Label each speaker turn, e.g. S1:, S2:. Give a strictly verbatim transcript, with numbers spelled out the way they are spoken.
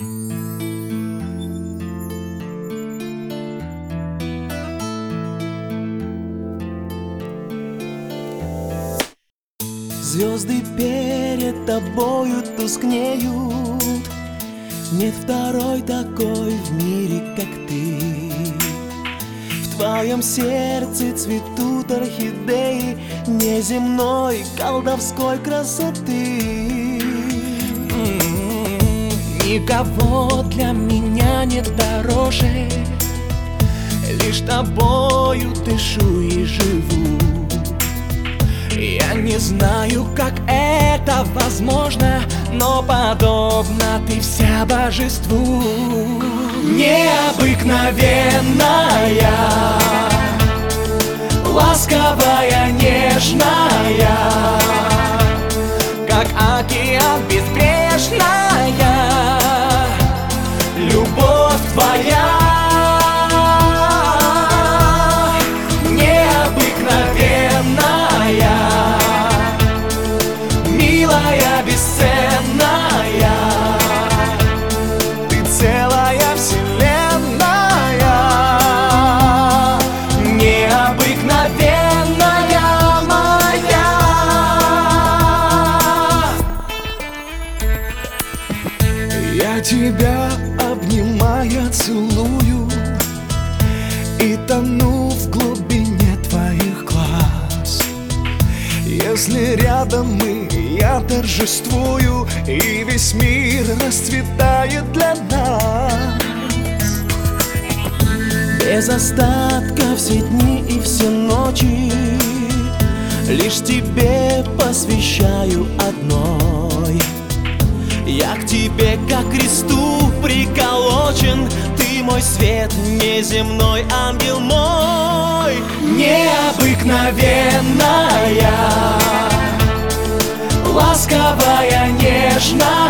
S1: Звезды перед тобою тускнеют, нет второй такой в мире, как ты. В твоем сердце цветут орхидеи неземной колдовской красоты. Никого для меня нет дороже, лишь тобою дышу и живу. Я не знаю, как это возможно, но подобна ты вся божеству. Необыкновенная, ласковая, нежная, как океан безбрежная, любовь твоя. Милая, бесценная, ты целая вселенная, необыкновенная моя. Я тебя обнимая целую и тону в глубине твоих глаз. Если рядом мы, я торжествую, и весь мир расцветает для нас. Без остатка все дни и все ночи лишь тебе посвящаю одной. Я к тебе, как к кресту приколочен, ты мой свет неземной, ангел мой. Необыкновенная, ласковая, нежная,